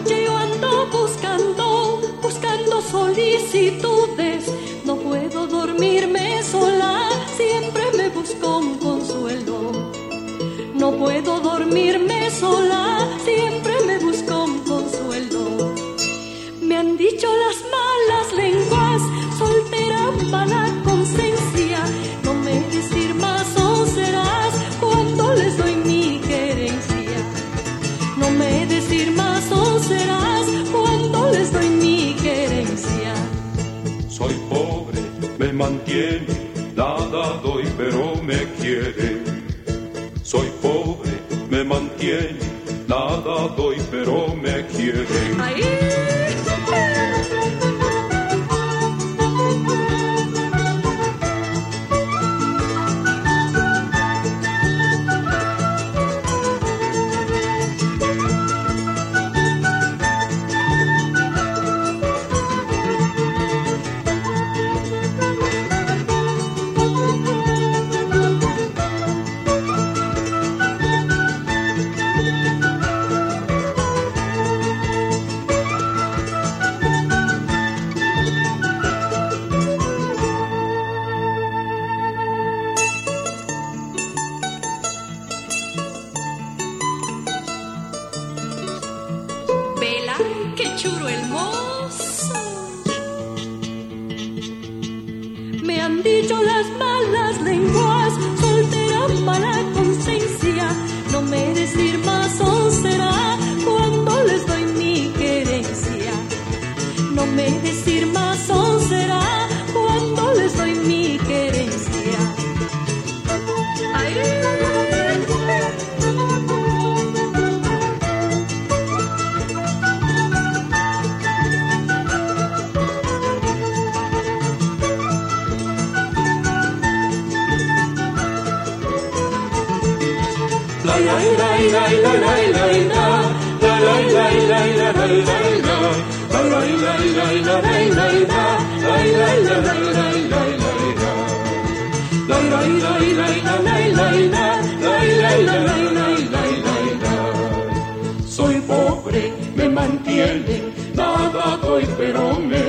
noche yo ando buscando solicitudes. No puedo dormirme sola, siempre me busco un consuelo. No puedo dormirme sola, siempre me busco un consuelo. Me han dicho las malas lenguas, soltera mala conciencia. No me decir más o serás cuando les doy mi querencia. No me decir más o serás cuando les doy mi querencia. Soy pobre, me mantiene, nada doy pero me quiere. Soy pobre, me mantiene, nada doy pero me quiere. ¡Ay! Vela, qué churo hermoso. Me han dicho las malas lenguas, soltera mala conciencia. No me decir más o será cuando les doy mi querencia. No me decir más o será cuando les doy mi querencia. ¡Ay! Soy pobre, me mantiene, nada doy pero me